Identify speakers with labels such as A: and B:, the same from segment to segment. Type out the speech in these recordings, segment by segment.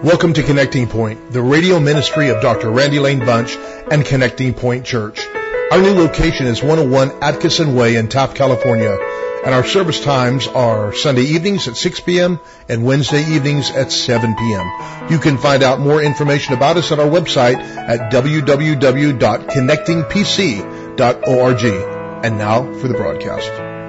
A: Welcome to Connecting Point, the radio ministry of Dr. Randy Lane Bunch and Connecting Point Church. Our new location is 101 Atkinson Way in Taft, California, and our service times are Sunday evenings at 6 p.m. and Wednesday evenings at 7 p.m. You can find out more information about us on our website at www.connectingpc.org. And now for the broadcast.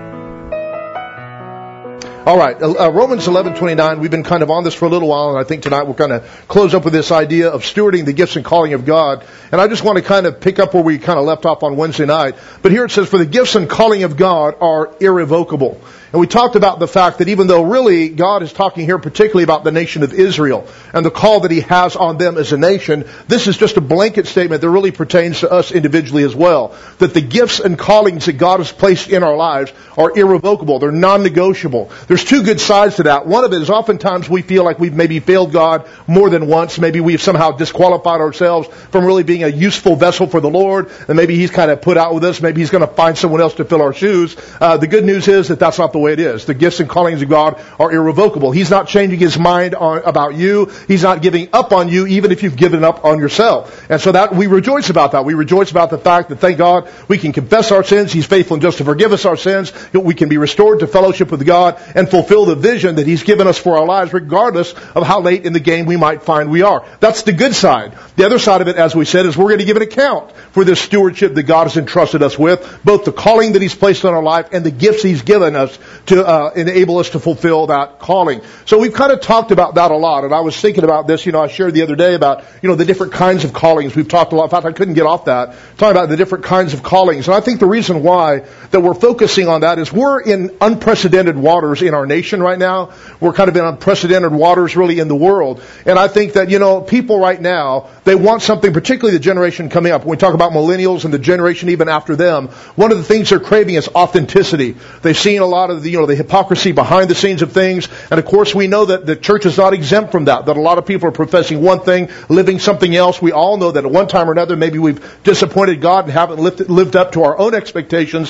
A: All right, Romans 11:29. We've been kind of on this for a little while, and I think tonight we'll kind of close up with this idea of stewarding the gifts and calling of God. And I just want to kind of pick up where we kind of left off on Wednesday night. But here it says, for the gifts and calling of God are irrevocable. And we talked about the fact that even though really God is talking here particularly about the nation of Israel and the call that He has on them as a nation, this is just a blanket statement that really pertains to us individually as well. That the gifts and callings that God has placed in our lives are irrevocable. They're non-negotiable. There's two good sides to that. One of it is oftentimes we feel like we've maybe failed God more than once. Maybe we've somehow disqualified ourselves from really being a useful vessel for the Lord. And maybe He's kind of put out with us. Maybe He's going to find someone else to fill our shoes. The good news is that that's not the way it is. The gifts and callings of God are irrevocable. He's not changing His mind about you. He's not giving up on you, even if you've given up on yourself. And so that we rejoice about that. We rejoice about the fact that, thank God, we can confess our sins. He's faithful and just to forgive us our sins. We can be restored to fellowship with God and fulfill the vision that He's given us for our lives, regardless of how late in the game we might find we are. That's the good side. The other side of it, as we said, is we're going to give an account for this stewardship that God has entrusted us with, both the calling that He's placed on our life and the gifts He's given us to enable us to fulfill that calling. So we've kind of talked about that a lot, and I was thinking about this. I shared the other day about, the different kinds of callings. We've talked a lot. In fact, I couldn't get off that, talking about the different kinds of callings. And I think the reason why that we're focusing on that is we're in unprecedented waters in our nation right now. We're kind of in unprecedented waters really in the world. And I think that, people right now, they want something, particularly the generation coming up. When we talk about millennials and the generation even after them, one of the things they're craving is authenticity. They've seen a lot of the hypocrisy behind the scenes of things. And of course, we know that the church is not exempt from that a lot of people are professing one thing, living something else. We all know that at one time or another, maybe we've disappointed God and haven't lived up to our own expectations,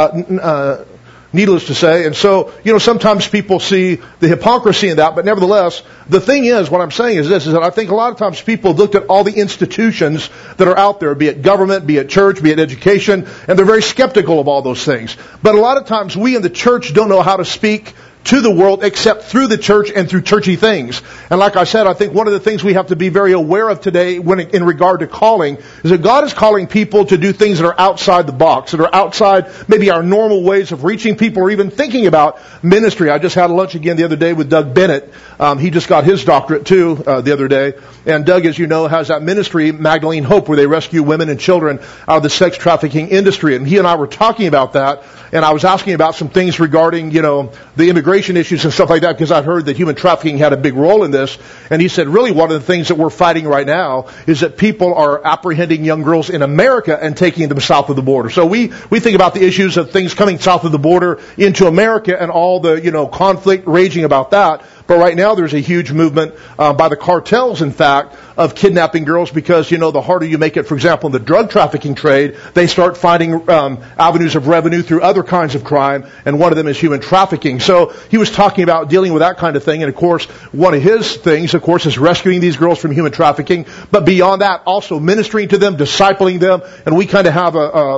A: needless to say. And so, sometimes people see the hypocrisy in that, but nevertheless, the thing is, what I'm saying is this, is that I think a lot of times people have looked at all the institutions that are out there, be it government, be it church, be it education, and they're very skeptical of all those things. But a lot of times we in the church don't know how to speak to the world except through the church and through churchy things. And like I said, I think one of the things we have to be very aware of today in regard to calling is that God is calling people to do things that are outside the box, that are outside maybe our normal ways of reaching people or even thinking about ministry. I just had lunch again the other day with Doug Bennett. He just got his doctorate too the other day. And Doug, as you know, has that ministry, Magdalene Hope, where they rescue women and children out of the sex trafficking industry. And he and I were talking about that. And I was asking about some things regarding, the immigration issues and stuff like that, because I've heard that human trafficking had a big role in this. And he said, really, one of the things that we're fighting right now is that people are apprehending young girls in America and taking them south of the border. So we think about the issues of things coming south of the border into America and all the, conflict raging about that. But right now there's a huge movement by the cartels, in fact, of kidnapping girls because, the harder you make it, for example, in the drug trafficking trade, they start finding avenues of revenue through other kinds of crime, and one of them is human trafficking. So he was talking about dealing with that kind of thing, and of course, one of his things, of course, is rescuing these girls from human trafficking, but beyond that, also ministering to them, discipling them, and we kind of have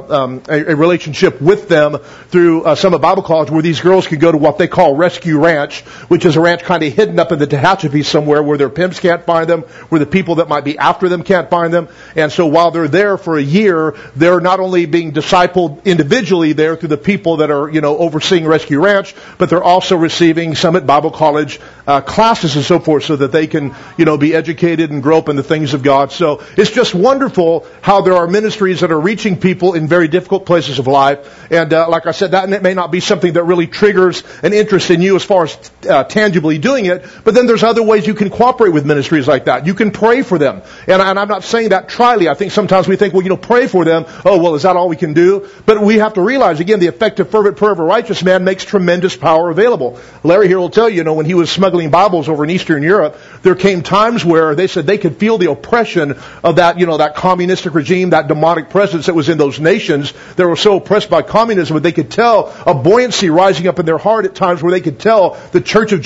A: a relationship with them through Summit Bible College where these girls can go to what they call Rescue Ranch, which is a ranch kind of hidden up in the Tehachapi somewhere where their pimps can't find them, where the people that might be after them can't find them. And so while they're there for a year, they're not only being discipled individually there through the people that are, overseeing Rescue Ranch, but they're also receiving Summit Bible College classes and so forth so that they can, be educated and grow up in the things of God. So it's just wonderful how there are ministries that are reaching people in very difficult places of life. And like I said, that may not be something that really triggers an interest in you as far as tangibly doing it, but then there's other ways you can cooperate with ministries like that. You can pray for them. And I'm not saying that tryly. I think sometimes we think, pray for them. Oh, well, is that all we can do? But we have to realize, again, the effective fervent prayer of a righteous man makes tremendous power available. Larry here will tell you, when he was smuggling Bibles over in Eastern Europe, there came times where they said they could feel the oppression of that, that communistic regime, that demonic presence that was in those nations that were so oppressed by communism, but they could tell a buoyancy rising up in their heart at times where they could tell the Church of Jesus Christ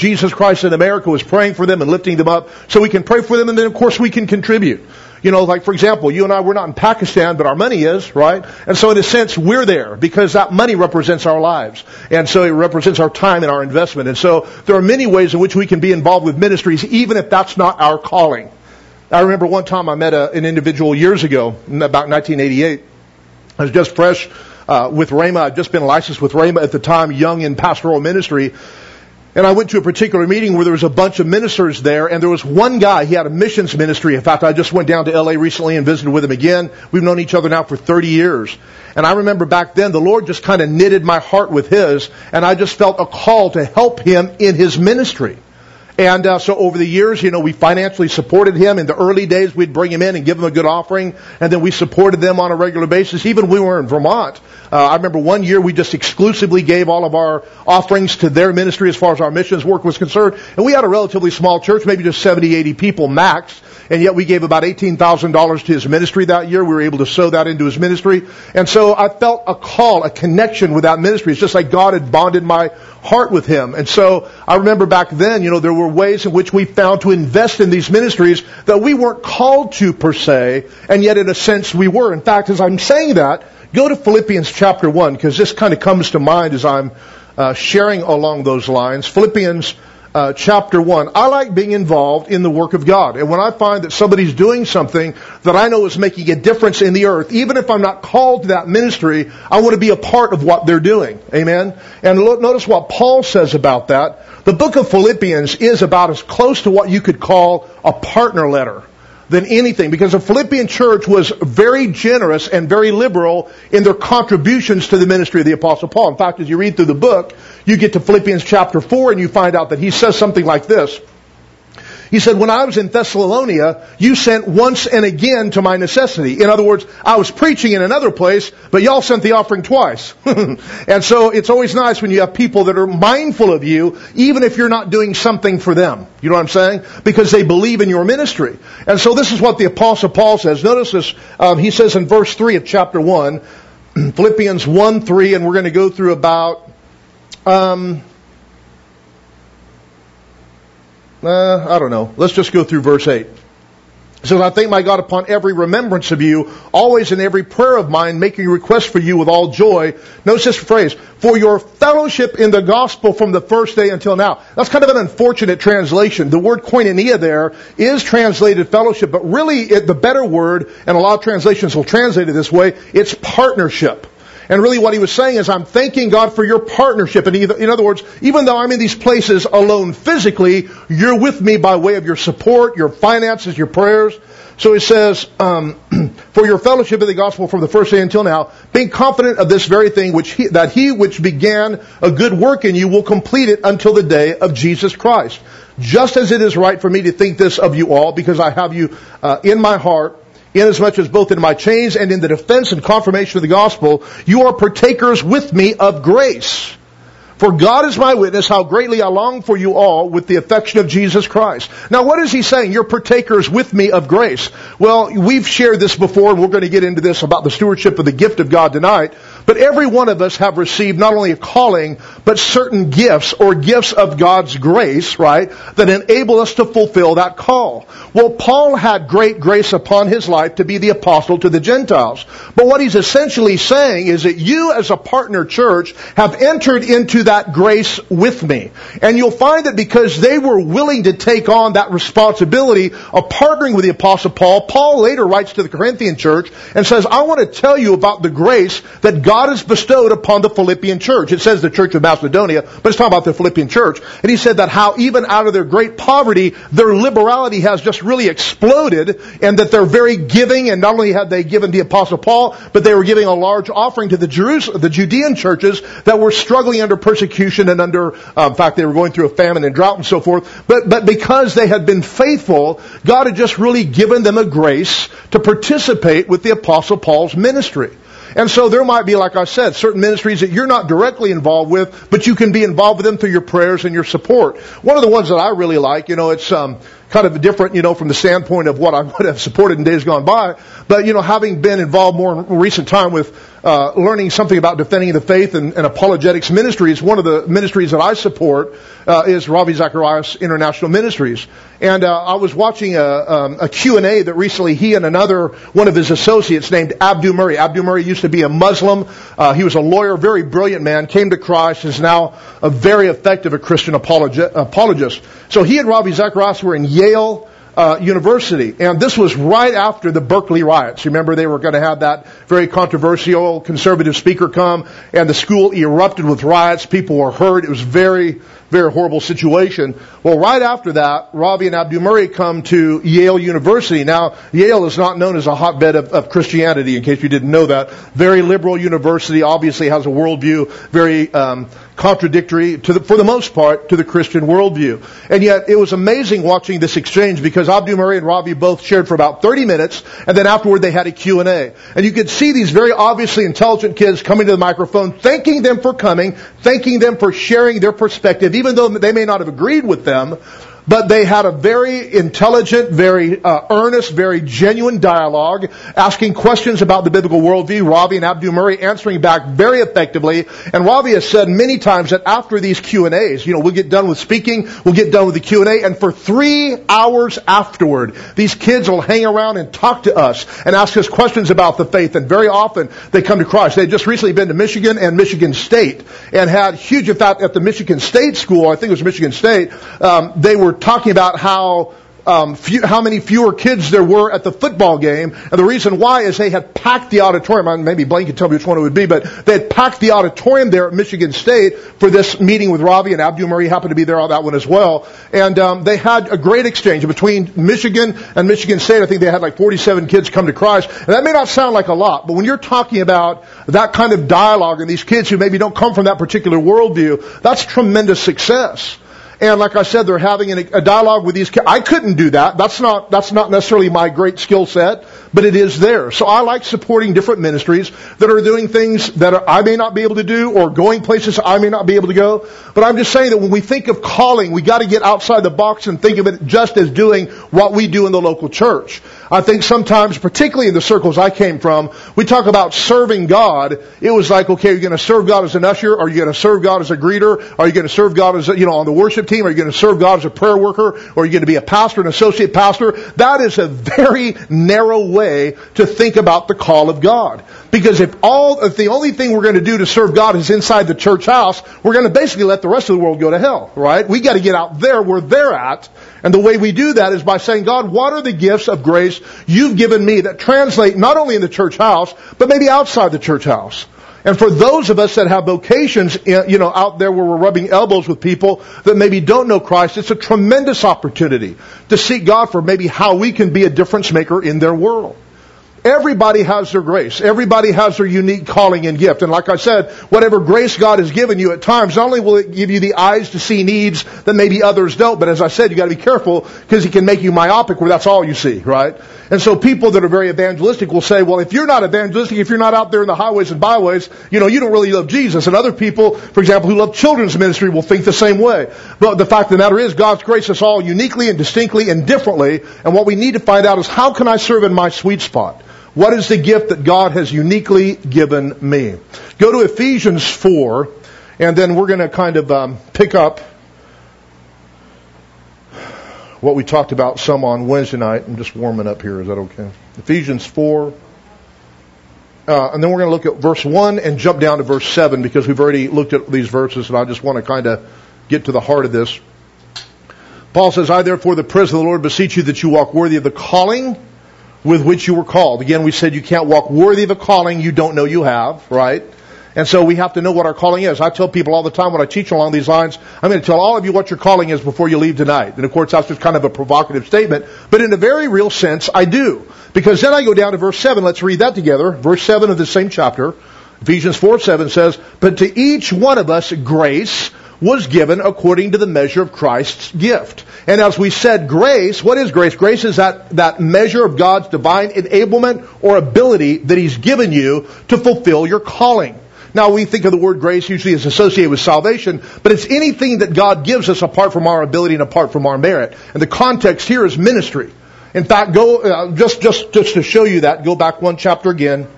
A: Christ in America was praying for them and lifting them up. So we can pray for them, and then of course we can contribute. You know, like for example, you and I, we're not in Pakistan, but our money is, right? And so in a sense, we're there because that money represents our lives. And so it represents our time and our investment. And so there are many ways in which we can be involved with ministries, even if that's not our calling. I remember one time I met an individual years ago, about 1988. I was just fresh with Rhema. I'd just been licensed with Rhema at the time, young in pastoral ministry. And I went to a particular meeting where there was a bunch of ministers there, and there was one guy, he had a missions ministry. In fact, I just went down to LA recently and visited with him again. We've known each other now for 30 years. And I remember back then, the Lord just kind of knitted my heart with His, and I just felt a call to help him in his ministry. And so over the years, you know, we financially supported him. In the early days, we'd bring him in and give him a good offering, and then we supported them on a regular basis. Even when we were in Vermont, I remember one year we just exclusively gave all of our offerings to their ministry as far as our missions work was concerned. And we had a relatively small church, maybe just 70, 80 people max. And yet we gave about $18,000 to his ministry that year. We were able to sow that into his ministry. And so I felt a call, a connection with that ministry. It's just like God had bonded my heart with him. And so I remember back then, you know, there were ways in which we found to invest in these ministries that we weren't called to per se, and yet in a sense we were. In fact, as I'm saying that, go to Philippians chapter 1, because this kind of comes to mind as I'm sharing along those lines. Philippians chapter 1. I like being involved in the work of God. And when I find that somebody's doing something that I know is making a difference in the earth, even if I'm not called to that ministry, I want to be a part of what they're doing. Amen? And notice what Paul says about that. The book of Philippians is about as close to what you could call a partner letter than anything, because the Philippian church was very generous and very liberal in their contributions to the ministry of the Apostle Paul. In fact, as you read through the book, you get to Philippians chapter 4 and you find out that he says something like this. He said, when I was in Thessalonica, you sent once and again to my necessity. In other words, I was preaching in another place, but y'all sent the offering twice. And so it's always nice when you have people that are mindful of you, even if you're not doing something for them. You know what I'm saying? Because they believe in your ministry. And so this is what the Apostle Paul says. Notice this. He says in verse 3 of chapter 1, Philippians 1:3, and we're going to go through about... I don't know. Let's just go through verse 8. It says, I thank my God upon every remembrance of you, always in every prayer of mine, making request for you with all joy. Notice this phrase, for your fellowship in the gospel from the first day until now. That's kind of an unfortunate translation. The word koinonia there is translated fellowship, but really the better word, and a lot of translations will translate it this way, it's partnership. And really what he was saying is, I'm thanking God for your partnership. And in other words, even though I'm in these places alone physically, you're with me by way of your support, your finances, your prayers. So he says, for your fellowship in the gospel from the first day until now, being confident of this very thing, that he which began a good work in you will complete it until the day of Jesus Christ. Just as it is right for me to think this of you all, because I have you in my heart, inasmuch as both in my chains and in the defense and confirmation of the gospel, you are partakers with me of grace. For God is my witness how greatly I long for you all with the affection of Jesus Christ. Now what is he saying? You're partakers with me of grace. Well, we've shared this before, and we're going to get into this about the stewardship of the gift of God tonight. But every one of us have received not only a calling, but certain gifts or gifts of God's grace, right, that enable us to fulfill that call. Well, Paul had great grace upon his life to be the apostle to the Gentiles. But what he's essentially saying is that you as a partner church have entered into that grace with me. And you'll find that because they were willing to take on that responsibility of partnering with the apostle Paul, Paul later writes to the Corinthian church and says, I want to tell you about the grace that God has bestowed upon the Philippian church. It says the church of Macedonia, but it's talking about the Philippian church. And he said that how even out of their great poverty, their liberality has just really exploded, and that they're very giving, and not only had they given the apostle Paul, but they were giving a large offering to the Judean churches that were struggling under persecution and under, in fact, they were going through a famine and drought and so forth. But because they had been faithful, God had just really given them a grace to participate with the apostle Paul's ministry. And so there might be, like I said, certain ministries that you're not directly involved with, but you can be involved with them through your prayers and your support. One of the ones that I really like, it's kind of different, from the standpoint of what I would have supported in days gone by. But, having been involved more in recent time with learning something about defending the faith and apologetics ministries, one of the ministries that I support is Ravi Zacharias International Ministries. And I was watching a Q&A that recently he and one of his associates named Abdu Murray. Abdu Murray used to be a Muslim. He was a lawyer, very brilliant man, came to Christ, is now a very effective Christian apologist. So he and Ravi Zacharias were in Yale University, and this was right after the Berkeley riots. Remember, they were going to have that very controversial conservative speaker come, and the school erupted with riots. People were hurt. It was very, very horrible situation. Well, right after that, Ravi and Abdu Murray come to Yale University. Now, Yale is not known as a hotbed of Christianity, in case you didn't know that. Very liberal university, obviously has a worldview, very contradictory, for the most part, to the Christian worldview. And yet, it was amazing watching this exchange, because Abdu Murray and Ravi both shared for about 30 minutes, and then afterward they had a Q&A. And you could see these very obviously intelligent kids coming to the microphone, thanking them for coming, thanking them for sharing their perspective, even though they may not have agreed with them. But they had a very intelligent, very earnest, very genuine dialogue, asking questions about the biblical worldview. Ravi and Abdu Murray answering back very effectively. And Ravi has said many times that after these Q&As, we'll get done with speaking, we'll get done with the Q&A, and for 3 hours afterward, these kids will hang around and talk to us and ask us questions about the faith. And very often they come to Christ. They've just recently been to Michigan and Michigan State and had huge, in fact, at the Michigan State school, I think it was Michigan State, they were talking about how many fewer kids there were at the football game. And the reason why is they had packed the auditorium. Maybe Blaine can tell me which one it would be, but they had packed the auditorium there at Michigan State for this meeting with Ravi, and Abdu Murray happened to be there on that one as well. And they had a great exchange between Michigan and Michigan State. I think they had like 47 kids come to Christ. And that may not sound like a lot, but when you're talking about that kind of dialogue and these kids who maybe don't come from that particular worldview, that's tremendous success. And like I said, they're having a dialogue with these kids. I couldn't do that. That's not necessarily my great skill set, but it is there. So I like supporting different ministries that are doing things that I may not be able to do, or going places I may not be able to go. But I'm just saying that when we think of calling, we got to get outside the box and think of it just as doing what we do in the local church. I think sometimes, particularly in the circles I came from, we talk about serving God. It was like, okay, are you going to serve God as an usher? Are you going to serve God as a greeter? Are you going to serve God as, on the worship team? Are you going to serve God as a prayer worker? Or are you going to be a pastor, an associate pastor? That is a very narrow way to think about the call of God. Because if the only thing we're going to do to serve God is inside the church house, we're going to basically let the rest of the world go to hell, right? We got to get out there where they're at. And the way we do that is by saying, God, what are the gifts of grace you've given me that translate not only in the church house, but maybe outside the church house? And for those of us that have vocations, out there where we're rubbing elbows with people that maybe don't know Christ, it's a tremendous opportunity to seek God for maybe how we can be a difference maker in their world. Everybody has their grace. Everybody has their unique calling and gift. And like I said, whatever grace God has given you at times, not only will it give you the eyes to see needs that maybe others don't, but as I said, you got to be careful because He can make you myopic where that's all you see, right? And so people that are very evangelistic will say, well, if you're not evangelistic, if you're not out there in the highways and byways, you don't really love Jesus. And other people, for example, who love children's ministry will think the same way. But the fact of the matter is, God's grace us all uniquely and distinctly and differently. And what we need to find out is, how can I serve in my sweet spot? What is the gift that God has uniquely given me? Go to Ephesians 4, and then we're going to kind of pick up what we talked about some on Wednesday night. I'm just warming up here. Is that okay? Ephesians 4. And then we're going to look at verse 1 and jump down to verse 7, because we've already looked at these verses, and I just want to kind of get to the heart of this. Paul says, I therefore, the prisoner of the Lord, beseech you that you walk worthy of the calling with which you were called. Again, we said you can't walk worthy of a calling you don't know you have, right? And so we have to know what our calling is. I tell people all the time when I teach along these lines, I'm going to tell all of you what your calling is before you leave tonight. And of course, that's just kind of a provocative statement. But in a very real sense, I do. Because then I go down to verse 7. Let's read that together. Verse 7 of the same chapter. Ephesians 4:7 says, but to each one of us grace was given according to the measure of Christ's gift. And as we said, grace, what is grace? Grace is that measure of God's divine enablement or ability that He's given you to fulfill your calling. Now, we think of the word grace usually as associated with salvation, but it's anything that God gives us apart from our ability and apart from our merit. And the context here is ministry. In fact, just to show you that, go back one chapter again.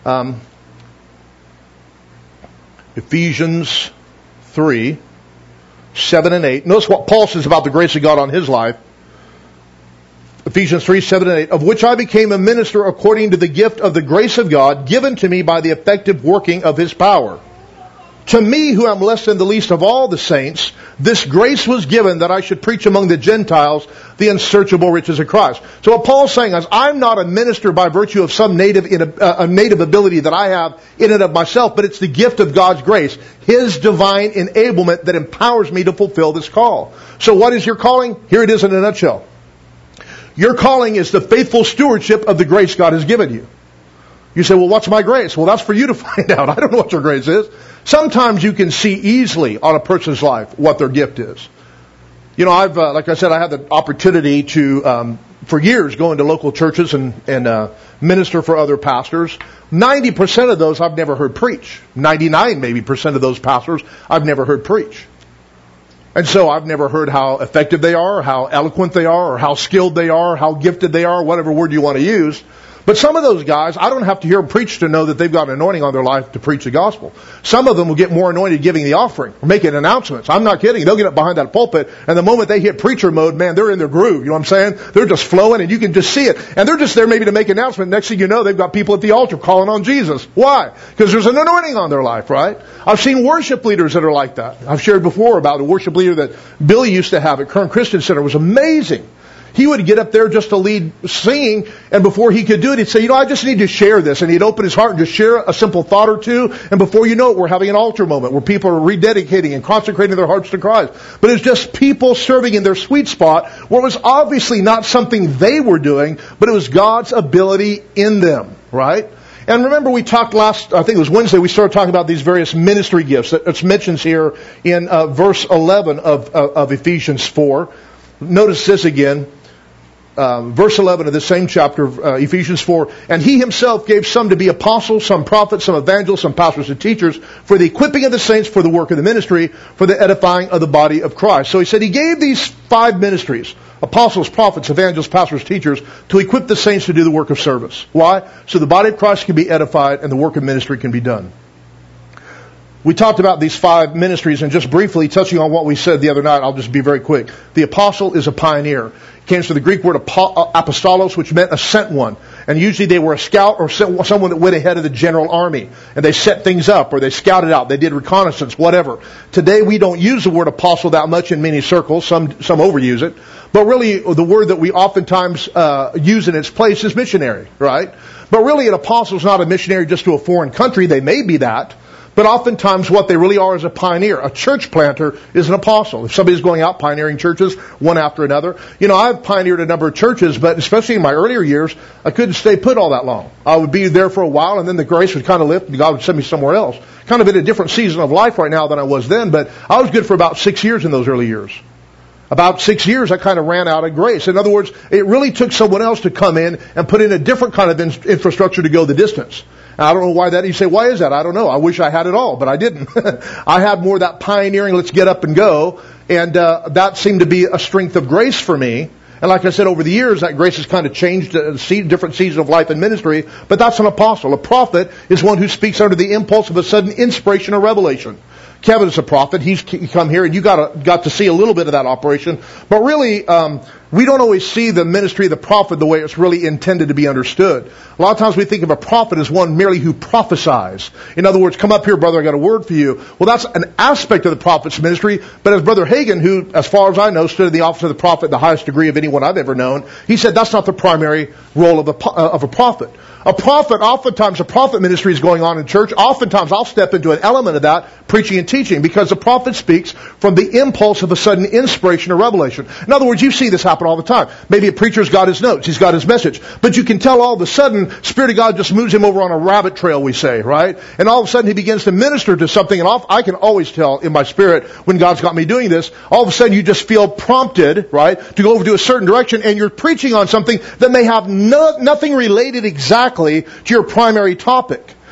A: Ephesians 3, 7 and 8. Notice what Paul says about the grace of God on his life. Ephesians 3, 7 and 8. Of which I became a minister according to the gift of the grace of God given to me by the effective working of His power. To me, who am less than the least of all the saints, this grace was given that I should preach among the Gentiles the unsearchable riches of Christ. So what Paul's saying is, I'm not a minister by virtue of some native ability that I have in and of myself, but it's the gift of God's grace, His divine enablement that empowers me to fulfill this call. So what is your calling? Here it is in a nutshell. Your calling is the faithful stewardship of the grace God has given you. You say, well, what's my grace? Well, that's for you to find out. I don't know what your grace is. Sometimes you can see easily on a person's life what their gift is. You know, like I said, I had the opportunity to, for years, go into local churches and minister for other pastors. 90% of those I've never heard preach. 99% maybe of those pastors I've never heard preach. And so I've never heard how effective they are, or how eloquent they are, or how skilled they are, how gifted they are, whatever word you want to use. But some of those guys, I don't have to hear them preach to know that they've got an anointing on their life to preach the gospel. Some of them will get more anointed giving the offering or making announcements. I'm not kidding. They'll get up behind that pulpit, and the moment they hit preacher mode, man, they're in their groove. You know what I'm saying? They're just flowing, and you can just see it. And they're just there maybe to make an announcement. Next thing you know, they've got people at the altar calling on Jesus. Why? Because there's an anointing on their life, right? I've seen worship leaders that are like that. I've shared before about a worship leader that Billy used to have at Kern Christian Center. It was amazing. He would get up there just to lead singing, and before he could do it, he'd say, I just need to share this. And he'd open his heart and just share a simple thought or two, and before you know it, we're having an altar moment where people are rededicating and consecrating their hearts to Christ. But it's just people serving in their sweet spot, where it was obviously not something they were doing, but it was God's ability in them, right? And remember, we talked I think it was Wednesday, we started talking about these various ministry gifts. It's mentioned here in verse 11 of Ephesians 4. Notice this again. Verse 11 of the same chapter, Ephesians 4, and He Himself gave some to be apostles, some prophets, some evangelists, some pastors and teachers, for the equipping of the saints, for the work of the ministry, for the edifying of the body of Christ. So He said He gave these 5 ministries, apostles, prophets, evangelists, pastors, teachers, to equip the saints to do the work of service. Why? So the body of Christ can be edified and the work of ministry can be done. We talked about these 5 ministries, and just briefly touching on what we said the other night, I'll just be very quick. The apostle is a pioneer. It comes from the Greek word apostolos, which meant a sent one. And usually they were a scout or someone that went ahead of the general army. And they set things up, or they scouted out, they did reconnaissance, whatever. Today we don't use the word apostle that much in many circles. Some overuse it. But really, the word that we oftentimes use in its place is missionary, right? But really, an apostle is not a missionary just to a foreign country. They may be that. But oftentimes what they really are is a pioneer. A church planter is an apostle. If somebody's going out pioneering churches one after another. You know, I've pioneered a number of churches, but especially in my earlier years, I couldn't stay put all that long. I would be there for a while, and then the grace would kind of lift, and God would send me somewhere else. Kind of in a different season of life right now than I was then, but I was good for about 6 years in those early years. About 6 years, I kind of ran out of grace. In other words, it really took someone else to come in and put in a different kind of infrastructure to go the distance. I don't know why that. You say, why is that? I don't know. I wish I had it all, but I didn't. I had more of that pioneering, let's get up and go. And that seemed to be a strength of grace for me. And like I said, over the years, that grace has kind of changed different seasons of life and ministry. But that's an apostle. A prophet is one who speaks under the impulse of a sudden inspiration or revelation. Kevin is a prophet. He's come here, and you got to see a little bit of that operation. But really, we don't always see the ministry of the prophet the way it's really intended to be understood. A lot of times we think of a prophet as one merely who prophesies. In other words, come up here, brother, I got a word for you. Well, that's an aspect of the prophet's ministry. But as Brother Hagin, who, as far as I know, stood in the office of the prophet, the highest degree of anyone I've ever known, he said that's not the primary role of a prophet. A prophet, oftentimes a prophet ministry is going on in church. Oftentimes I'll step into an element of that, preaching and teaching, because the prophet speaks from the impulse of a sudden inspiration or revelation. In other words, you see this happen all the time. Maybe a preacher's got his notes, he's got his message, but you can tell all of a sudden, Spirit of God just moves him over on a rabbit trail, we say, right? And all of a sudden he begins to minister to something, and I can always tell in my spirit when God's got me doing this, all of a sudden you just feel prompted, right, to go over to a certain direction, and you're preaching on something that may have nothing related exactly to your primary topic.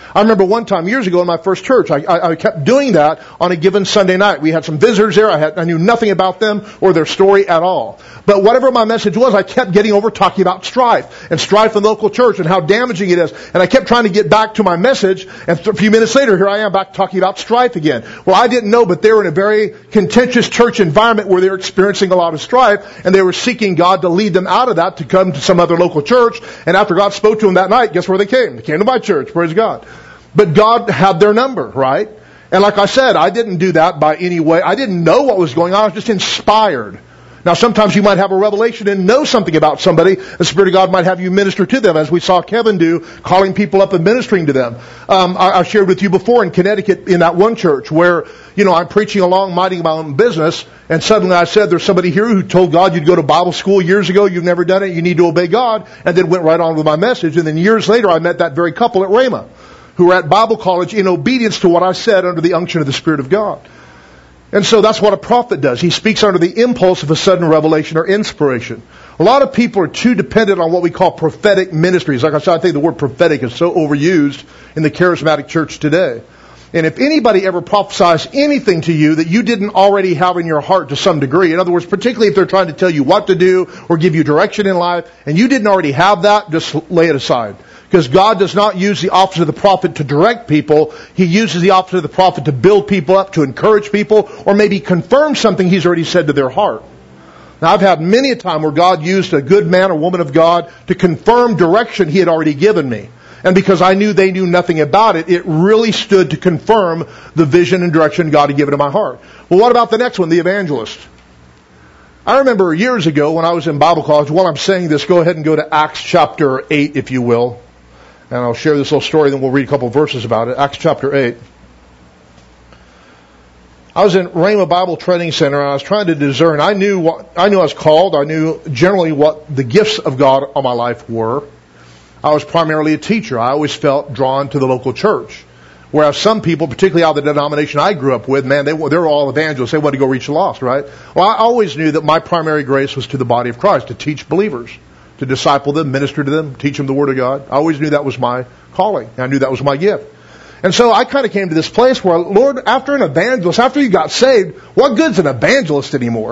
A: I remember one time years ago in my first church, I kept doing that on a given Sunday night. We had some visitors there. I knew nothing about them or their story at all. But whatever my message was, I kept getting over talking about strife and strife in the local church and how damaging it is. And I kept trying to get back to my message. And a few minutes later, here I am back talking about strife again. Well, I didn't know, but they were in a very contentious church environment where they were experiencing a lot of strife, and they were seeking God to lead them out of that to come to some other local church. And after God spoke to them that night, guess where they came? They came to my church. Praise God. But God had their number, right? And like I said, I didn't do that by any way. I didn't know what was going on. I was just inspired. Now, sometimes you might have a revelation and know something about somebody. The Spirit of God might have you minister to them, as we saw Kevin do, calling people up and ministering to them. I shared with you before in Connecticut in that one church where, I'm preaching along, minding my own business, and suddenly I said, there's somebody here who told God you'd go to Bible school years ago, you've never done it, you need to obey God, and then went right on with my message. And then years later, I met that very couple at Rhema, who were at Bible college in obedience to what I said under the unction of the Spirit of God. And so that's what a prophet does. He speaks under the impulse of a sudden revelation or inspiration. A lot of people are too dependent on what we call prophetic ministries. Like I said, I think the word prophetic is so overused in the charismatic church today. And if anybody ever prophesies anything to you that you didn't already have in your heart to some degree, in other words, particularly if they're trying to tell you what to do or give you direction in life, and you didn't already have that, just lay it aside. Because God does not use the office of the prophet to direct people. He uses the office of the prophet to build people up, to encourage people, or maybe confirm something He's already said to their heart. Now, I've had many a time where God used a good man or woman of God to confirm direction He had already given me. And because I knew they knew nothing about it, it really stood to confirm the vision and direction God had given to my heart. Well, what about the next one, the evangelist? I remember years ago when I was in Bible college, while I'm saying this, go ahead and go to Acts chapter 8, if you will. And I'll share this little story, then we'll read a couple of verses about it. Acts chapter 8. I was in Rhema Bible Training Center, and I was trying to discern. I knew I was called. I knew generally what the gifts of God on my life were. I was primarily a teacher. I always felt drawn to the local church. Whereas some people, particularly out of the denomination I grew up with, man, they were all evangelists. They wanted to go reach the lost, right? Well, I always knew that my primary grace was to the body of Christ, to teach believers, to disciple them, minister to them, teach them the Word of God. I always knew that was my calling. I knew that was my gift. And so I kind of came to this place where, Lord, after an evangelist, after you got saved, what good's an evangelist anymore?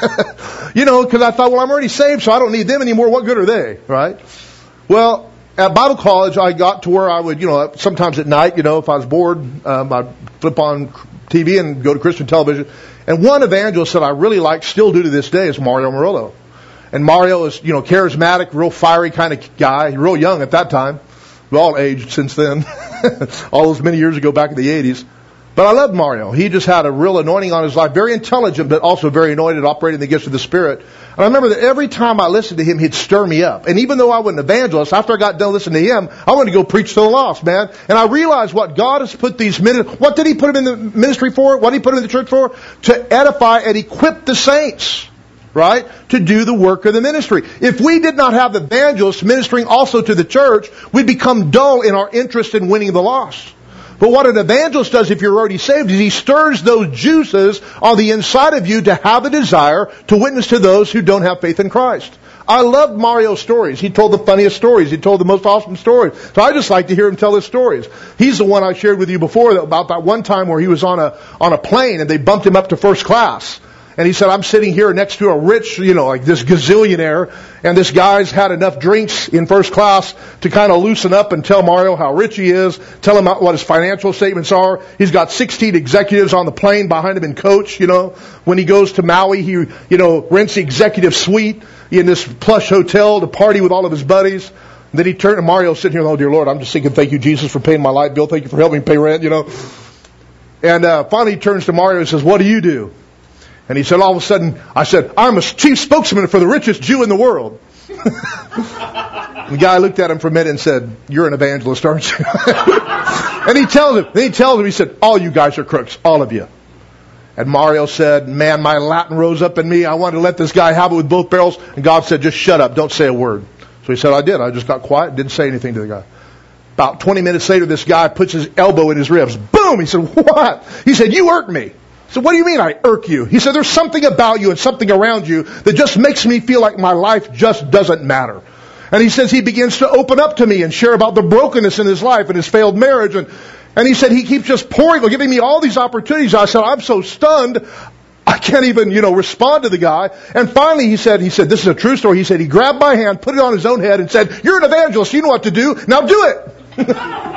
A: Because I thought, well, I'm already saved, so I don't need them anymore. What good are they, right? Well, at Bible college, I got to where I would, sometimes at night, if I was bored, I'd flip on TV and go to Christian television. And one evangelist that I really like, still do to this day, is Mario Murillo. And Mario is, charismatic, real fiery kind of guy. He's real young at that time. We've all aged since then. All those many years ago back in the 80s. But I loved Mario. He just had a real anointing on his life. Very intelligent, but also very anointed, operating the gifts of the Spirit. And I remember that every time I listened to him, he'd stir me up. And even though I wasn't an evangelist, after I got done listening to him, I wanted to go preach to the lost, man. And I realized what God has put these ministers, what did He put them in the ministry for? What did He put them in the church for? To edify and equip the saints. Right? To do the work of the ministry. If we did not have evangelists ministering also to the church, we'd become dull in our interest in winning the lost. But what an evangelist does if you're already saved is he stirs those juices on the inside of you to have a desire to witness to those who don't have faith in Christ. I loved Mario's stories. He told the funniest stories. He told the most awesome stories. So I just like to hear him tell his stories. He's the one I shared with you before about that one time where he was on a plane and they bumped him up to first class. And he said, I'm sitting here next to a rich, like this gazillionaire, and this guy's had enough drinks in first class to kind of loosen up and tell Mario how rich he is, tell him what his financial statements are. He's got 16 executives on the plane behind him in coach, When he goes to Maui, he, rents the executive suite in this plush hotel to party with all of his buddies. And then he turned to Mario sitting here, oh dear Lord, I'm just thinking, thank you Jesus for paying my light bill. Thank you for helping me pay rent, And finally he turns to Mario and says, what do you do? And he said, all of a sudden, I said, I'm a chief spokesman for the richest Jew in the world. The guy looked at him for a minute and said, you're an evangelist, aren't you? And he tells him, he said, all you guys are crooks, all of you. And Mario said, man, my Latin rose up in me. I wanted to let this guy have it with both barrels. And God said, just shut up, don't say a word. So he said, I did. I just got quiet, didn't say anything to the guy. About 20 minutes later, this guy puts his elbow in his ribs. Boom! He said, what? He said, you irk me. So what do you mean I irk you? He said, there's something about you and something around you that just makes me feel like my life just doesn't matter. And he says he begins to open up to me and share about the brokenness in his life and his failed marriage. And he said he keeps just giving me all these opportunities. I said, I'm so stunned, I can't even, respond to the guy. And finally he said, this is a true story. He said he grabbed my hand, put it on his own head and said, you're an evangelist. You know what to do. Now do it.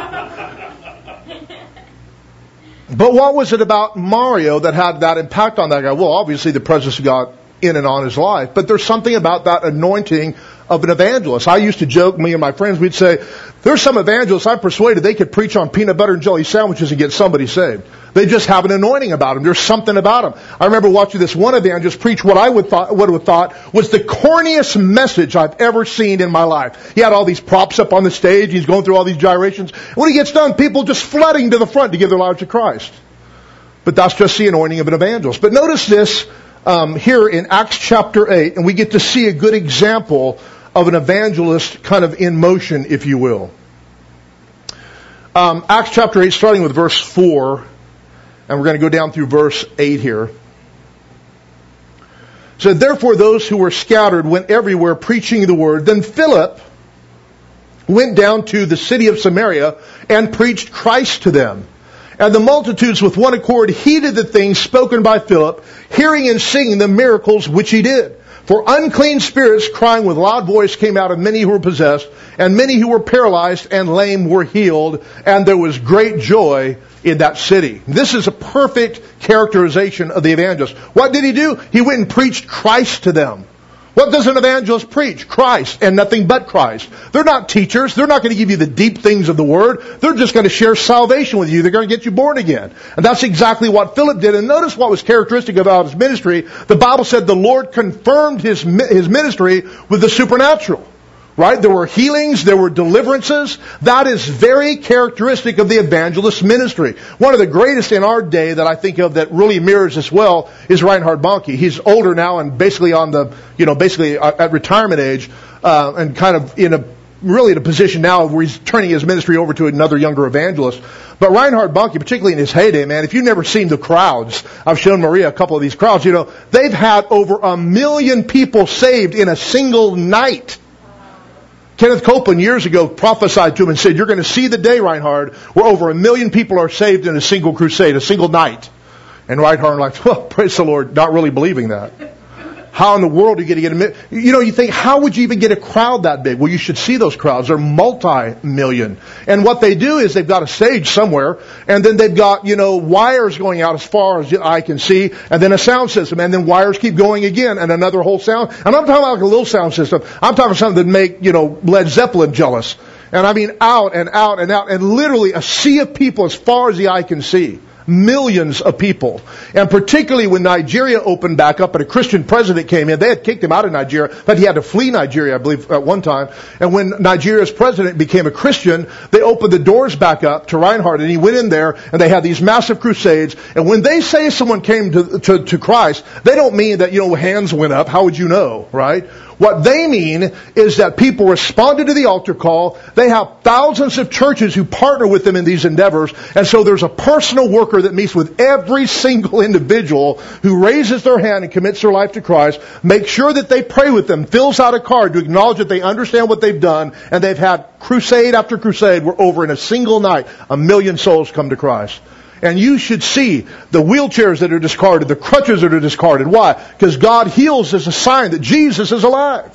A: But what was it about Mario that had that impact on that guy? Well, obviously the presence of God in and on his life. But there's something about that anointing of an evangelist. I used to joke, me and my friends, we'd say, there's some evangelists I'm persuaded they could preach on peanut butter and jelly sandwiches and get somebody saved. They just have an anointing about them. There's something about them. I remember watching this one evangelist preach what I would have thought was the corniest message I've ever seen in my life. He had all these props up on the stage. He's going through all these gyrations. When he gets done, people just flooding to the front to give their lives to Christ. But that's just the anointing of an evangelist. But notice this here in Acts chapter 8, and we get to see a good example of an evangelist kind of in motion, if you will. Acts chapter 8, starting with verse 4, and we're going to go down through verse 8 here. So, therefore those who were scattered went everywhere preaching the word. Then Philip went down to the city of Samaria and preached Christ to them. And the multitudes with one accord heeded the things spoken by Philip, hearing and seeing the miracles which he did. For unclean spirits crying with loud voice came out of many who were possessed, and many who were paralyzed and lame were healed, and there was great joy in that city. This is a perfect characterization of the evangelist. What did he do? He went and preached Christ to them. What does an evangelist preach? Christ, and nothing but Christ. They're not teachers. They're not going to give you the deep things of the Word. They're just going to share salvation with you. They're going to get you born again. And that's exactly what Philip did. And notice what was characteristic about his ministry. The Bible said the Lord confirmed his ministry with the supernatural. Right? There were healings, there were deliverances. That is very characteristic of the evangelist ministry. One of the greatest in our day that I think of that really mirrors this well is Reinhard Bonnke. He's older now and basically on the, basically at retirement age, and kind of in a position now where he's turning his ministry over to another younger evangelist. But Reinhard Bonnke, particularly in his heyday, man, if you've never seen the crowds, I've shown Maria a couple of these crowds, they've had over 1 million people saved in a single night. Kenneth Copeland years ago prophesied to him and said, you're going to see the day, Reinhard, where over 1 million people are saved in a single crusade, a single night. And Reinhard like, well, praise the Lord, not really believing that. How in the world are you going to get you think, how would you even get a crowd that big? Well, you should see those crowds. They're multi-million. And what they do is they've got a stage somewhere, and then they've got, wires going out as far as the eye can see, and then a sound system, and then wires keep going again, and another whole sound. And I'm talking about like a little sound system. I'm talking about something that make, Led Zeppelin jealous. And I mean out and out and out, and literally a sea of people as far as the eye can see. Millions of people. And particularly when Nigeria opened back up and a Christian president came in, they had kicked him out of Nigeria, but he had to flee Nigeria, I believe, at one time. And when Nigeria's president became a Christian, they opened the doors back up to Reinhard, and he went in there, and they had these massive crusades. And when they say someone came to Christ, they don't mean that, hands went up. How would you know, right? What they mean is that people responded to the altar call. They have thousands of churches who partner with them in these endeavors. And so there's a personal worker that meets with every single individual who raises their hand and commits their life to Christ, makes sure that they pray with them, fills out a card to acknowledge that they understand what they've done, and they've had crusade after crusade where over in a single night 1 million souls come to Christ. And you should see the wheelchairs that are discarded, the crutches that are discarded. Why? Because God heals as a sign that Jesus is alive.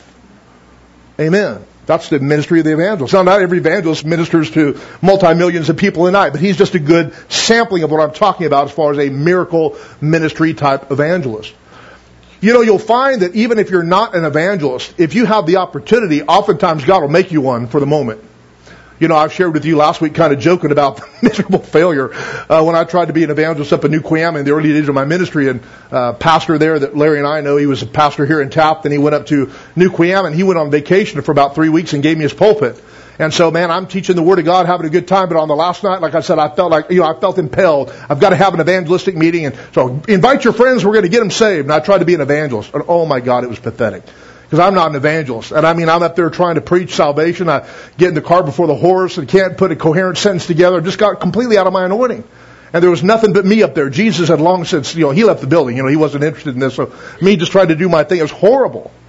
A: Amen. That's the ministry of the evangelist. Now, not every evangelist ministers to multi-millions of people a night, but he's just a good sampling of what I'm talking about as far as a miracle ministry type evangelist. You'll find that even if you're not an evangelist, if you have the opportunity, oftentimes God will make you one for the moment. I've shared with you last week kind of joking about the miserable failure when I tried to be an evangelist up in New Quayama in the early days of my ministry, and pastor there that Larry and I know, he was a pastor here in Taft, and he went up to New Quayama, and he went on vacation for about 3 weeks and gave me his pulpit. And so, man, I'm teaching the Word of God, having a good time, but on the last night, like I said, I felt impelled. I've got to have an evangelistic meeting, and so invite your friends, we're going to get them saved. And I tried to be an evangelist, and oh my God, it was pathetic. Because I'm not an evangelist. And I'm up there trying to preach salvation. I get in the cart before the horse and can't put a coherent sentence together. I just got completely out of my anointing. And there was nothing but me up there. Jesus had long since, he left the building. He wasn't interested in this. So me just trying to do my thing. It was horrible.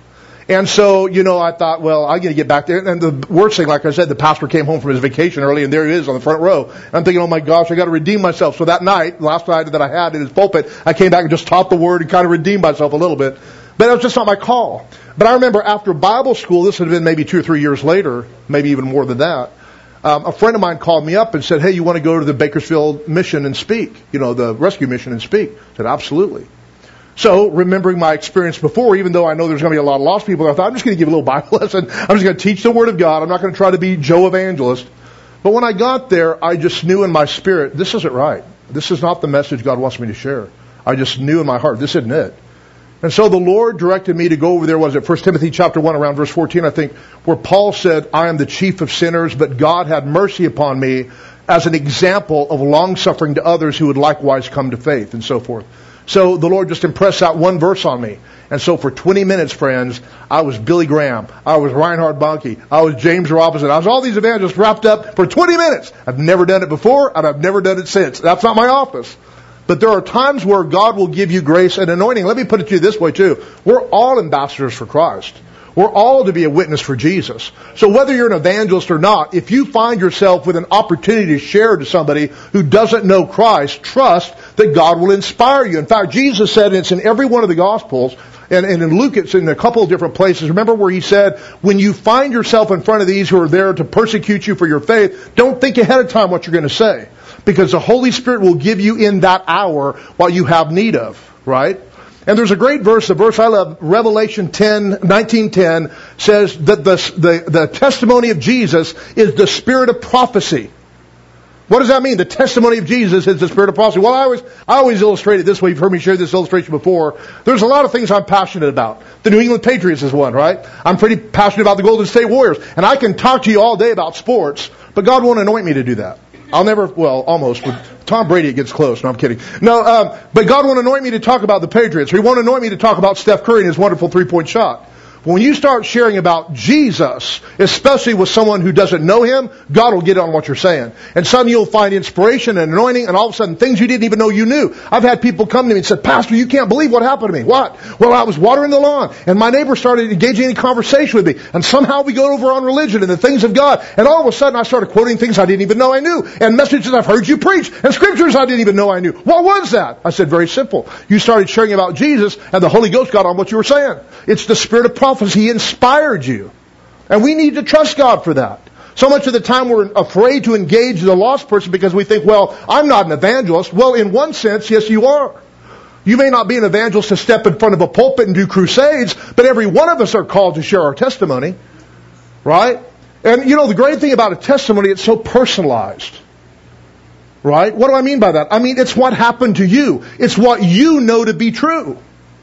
A: And so, I thought, well, I'm going to get back there. And the worst thing, like I said, the pastor came home from his vacation early, and there he is on the front row. And I'm thinking, oh my gosh, I got to redeem myself. So that night, last night that I had in his pulpit, I came back and just taught the word and kind of redeemed myself a little bit. But it was just not my call. But I remember after Bible school, this would have been maybe 2 or 3 years later, maybe even more than that, a friend of mine called me up and said, hey, you want to go to the Bakersfield mission and speak? The rescue mission and speak? I said, absolutely. So, remembering my experience before, even though I know there's going to be a lot of lost people, I thought, I'm just going to give a little Bible lesson. I'm just going to teach the Word of God. I'm not going to try to be Joe Evangelist. But when I got there, I just knew in my spirit, this isn't right. This is not the message God wants me to share. I just knew in my heart, this isn't it. And so the Lord directed me to go over there, 1 Timothy chapter 1, around verse 14, I think, where Paul said, I am the chief of sinners, but God had mercy upon me as an example of long-suffering to others who would likewise come to faith, and so forth. So the Lord just impressed that one verse on me. And so for 20 minutes, friends, I was Billy Graham. I was Reinhard Bonnke. I was James Robinson. I was all these evangelists wrapped up for 20 minutes. I've never done it before, and I've never done it since. That's not my office. But there are times where God will give you grace and anointing. Let me put it to you this way, too. We're all ambassadors for Christ. We're all to be a witness for Jesus. So whether you're an evangelist or not, if you find yourself with an opportunity to share to somebody who doesn't know Christ, trust that God will inspire you. In fact, Jesus said, and it's in every one of the Gospels, and in Luke it's in a couple of different places. Remember where he said, when you find yourself in front of these who are there to persecute you for your faith, don't think ahead of time what you're going to say. Because the Holy Spirit will give you in that hour what you have need of, right? And there's a great verse, the verse I love, Revelation 19:10 says that the testimony of Jesus is the spirit of prophecy. What does that mean? The testimony of Jesus is the spirit of prophecy. Well, I always illustrate it this way. You've heard me share this illustration before. There's a lot of things I'm passionate about. The New England Patriots is one, right? I'm pretty passionate about the Golden State Warriors. And I can talk to you all day about sports, but God won't anoint me to do that. Almost. With Tom Brady, it gets close. No, I'm kidding. No, but God won't anoint me to talk about the Patriots. Or He won't anoint me to talk about Steph Curry and his wonderful three-point shot. When you start sharing about Jesus, especially with someone who doesn't know Him, God will get on what you're saying. And suddenly you'll find inspiration and anointing, and all of a sudden things you didn't even know you knew. I've had people come to me and say, Pastor, you can't believe what happened to me. What? Well, I was watering the lawn, and my neighbor started engaging in conversation with me, and somehow we go over on religion and the things of God, and all of a sudden I started quoting things I didn't even know I knew, and messages I've heard you preach, and scriptures I didn't even know I knew. What was that? I said, very simple. You started sharing about Jesus, and the Holy Ghost got on what you were saying. It's the spirit of prophecy. He inspired you. And we need to trust God for that. So much of the time we're afraid to engage the lost person because we think, well, I'm not an evangelist. Well, in one sense, yes, you are. You may not be an evangelist to step in front of a pulpit and do crusades, but every one of us are called to share our testimony. Right? And the great thing about a testimony, it's so personalized. Right? What do I mean by that? I mean, it's what happened to you. It's what you know to be true.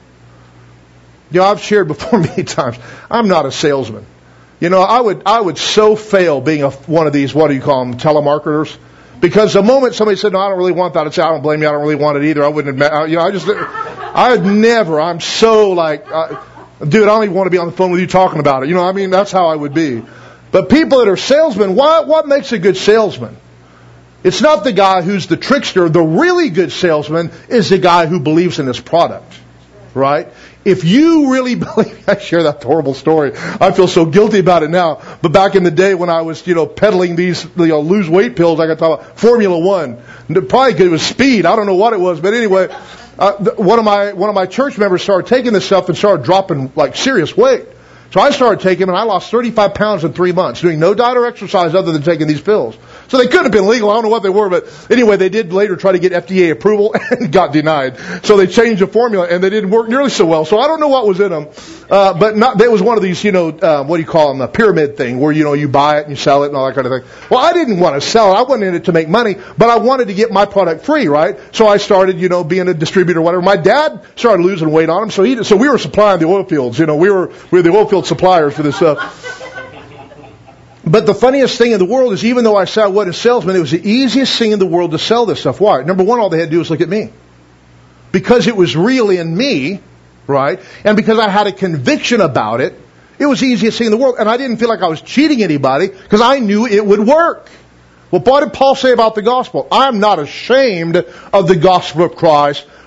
A: I've shared before many times, I'm not a salesman. I would so fail being one of these, what do you call them, telemarketers? Because the moment somebody said, no, I don't really want that, I'd say, I don't blame you, I don't really want it either. I wouldn't admit, I'm so like, dude, I don't even want to be on the phone with you talking about it. That's how I would be. But people that are salesmen, what makes a good salesman? It's not the guy who's the trickster. The really good salesman is the guy who believes in his product. Right? If you really believe, I share that horrible story. I feel so guilty about it now. But back in the day when I was, peddling these, lose weight pills, I got to talk about Formula One. Probably because it was speed. I don't know what it was, but anyway, one of my church members started taking this stuff and started dropping like serious weight. So I started taking them, and I lost 35 pounds in 3 months, doing no diet or exercise other than taking these pills. So they couldn't have been legal. I don't know what they were, but anyway, they did later try to get FDA approval and got denied. So they changed the formula, and they didn't work nearly so well. So I don't know what was in them, but there was one of these, what do you call them, a pyramid thing, where you buy it and you sell it and all that kind of thing. Well, I didn't want to sell it. I wasn't in it to make money, but I wanted to get my product free, right? So I started, being a distributor or whatever. My dad started losing weight on them, so we were supplying the oil fields. We were the oil field suppliers for this stuff. But the funniest thing in the world is, even though I said I wasn't a salesman, it was the easiest thing in the world to sell this stuff. Why? Number one, all they had to do was look at me. Because it was real in me, right? And because I had a conviction about it, it was the easiest thing in the world. And I didn't feel like I was cheating anybody because I knew it would work. Well, what did Paul say about the gospel? I'm not ashamed of the gospel of Christ,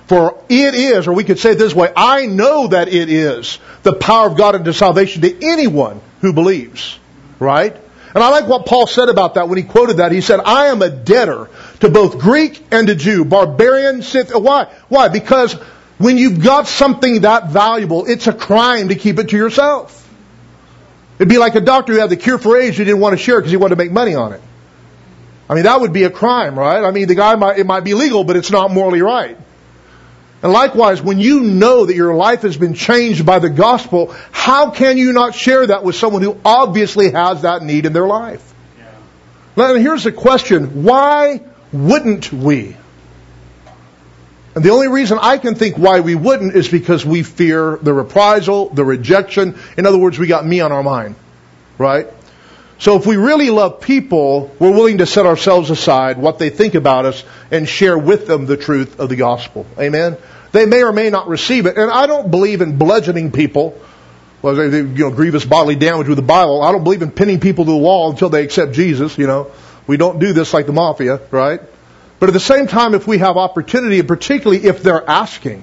A: For it is, or we could say it this way, I know that it is the power of God unto salvation to anyone who believes. Right? And I like what Paul said about that when he quoted that. He said, I am a debtor to both Greek and to Jew, barbarian, Scyth. Why? Why? Because when you've got something that valuable, it's a crime to keep it to yourself. It'd be like a doctor who had the cure for AIDS who didn't want to share it because he wanted to make money on it. I mean, that would be a crime, right? I mean, it might be legal, but it's not morally right. And likewise, when you know that your life has been changed by the gospel, how can you not share that with someone who obviously has that need in their life? Yeah. Now, here's the question. Why wouldn't we? And the only reason I can think why we wouldn't is because we fear the reprisal, the rejection. In other words, we got me on our mind. Right? So if we really love people, we're willing to set ourselves aside, what they think about us, and share with them the truth of the gospel. Amen? They may or may not receive it. And I don't believe in bludgeoning people. Well, grievous bodily damage with the Bible. I don't believe in pinning people to the wall until they accept Jesus. We don't do this like the mafia, right? But at the same time, if we have opportunity, and particularly if they're asking,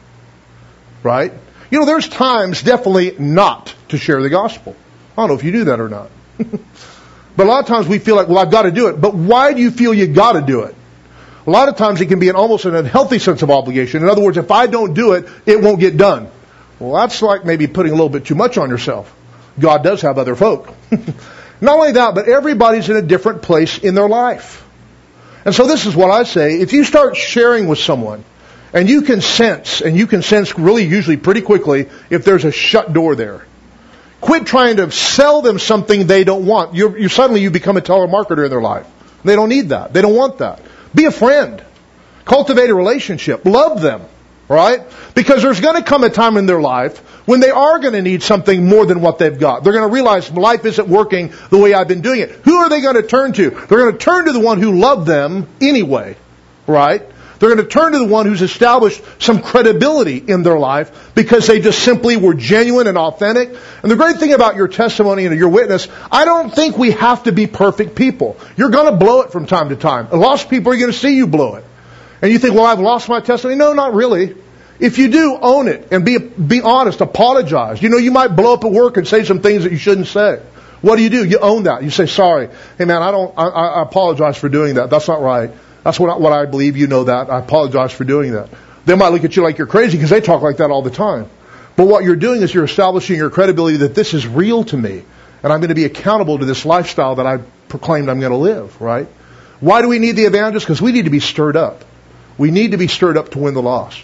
A: right? There's times definitely not to share the gospel. I don't know if you do that or not. But a lot of times we feel like, well, I've got to do it. But why do you feel you got to do it? A lot of times it can be almost an unhealthy sense of obligation. In other words, if I don't do it, it won't get done. Well, that's like maybe putting a little bit too much on yourself. God does have other folk. Not only that, but everybody's in a different place in their life. And so this is what I say. If you start sharing with someone, and you can sense really usually pretty quickly if there's a shut door there. Quit trying to sell them something they don't want. Suddenly you become a telemarketer in their life. They don't need that. They don't want that. Be a friend. Cultivate a relationship. Love them. Right? Because there's going to come a time in their life when they are going to need something more than what they've got. They're going to realize life isn't working the way I've been doing it. Who are they going to turn to? They're going to turn to the one who loved them anyway. Right? They're going to turn to the one who's established some credibility in their life because they just simply were genuine and authentic. And the great thing about your testimony and your witness, I don't think we have to be perfect people. You're going to blow it from time to time. Lost people are going to see you blow it. And you think, well, I've lost my testimony. No, not really. If you do, own it and be honest. Apologize. You might blow up at work and say some things that you shouldn't say. What do? You own that. You say, sorry. Hey man, I apologize for doing that. That's not right. That's what I believe. You know that. I apologize for doing that. They might look at you like you're crazy because they talk like that all the time. But what you're doing is you're establishing your credibility that this is real to me. And I'm going to be accountable to this lifestyle that I proclaimed I'm going to live, right? Why do we need the evangelist? Because we need to be stirred up. We need to be stirred up to win the lost.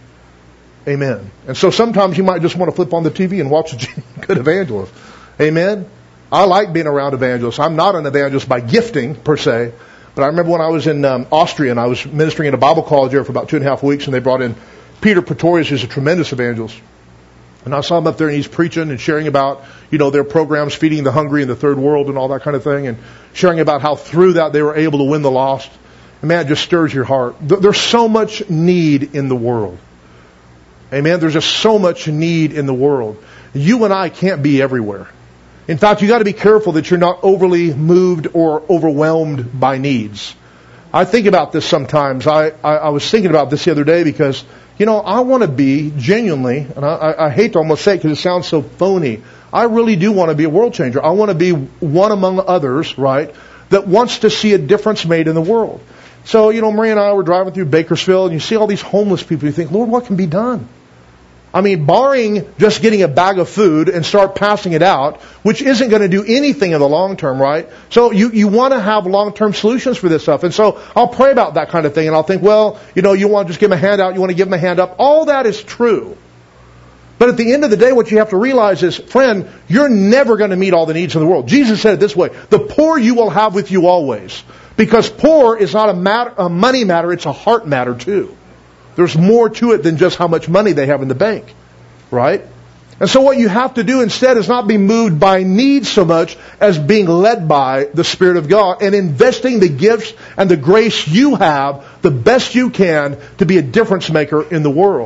A: Amen. And so sometimes you might just want to flip on the TV and watch a good evangelist. Amen. I like being around evangelists. I'm not an evangelist by gifting per se. But I remember when I was in Austria and I was ministering at a Bible college there for about 2.5 weeks, and they brought in Peter Pretorius, who's a tremendous evangelist. And I saw him up there and he's preaching and sharing about, their programs, feeding the hungry in the third world and all that kind of thing, and sharing about how through that they were able to win the lost. And man, it just stirs your heart. There's so much need in the world. Amen. There's just so much need in the world. You and I can't be everywhere. In fact, you got to be careful that you're not overly moved or overwhelmed by needs. I think about this sometimes. I was thinking about this the other day because, I want to be genuinely, and I hate to almost say it because it sounds so phony. I really do want to be a world changer. I want to be one among others, right, that wants to see a difference made in the world. So, Maria and I were driving through Bakersfield and you see all these homeless people. You think, Lord, what can be done? I mean, barring just getting a bag of food and start passing it out, which isn't going to do anything in the long term, right? So you want to have long-term solutions for this stuff. And so I'll pray about that kind of thing, and I'll think, well, you want to just give them a handout, you want to give them a hand up. All that is true. But at the end of the day, what you have to realize is, friend, you're never going to meet all the needs in the world. Jesus said it this way, the poor you will have with you always. Because poor is not a money matter, it's a heart matter too. There's more to it than just how much money they have in the bank, right? And so what you have to do instead is not be moved by needs so much as being led by the Spirit of God and investing the gifts and the grace you have the best you can to be a difference maker in the world.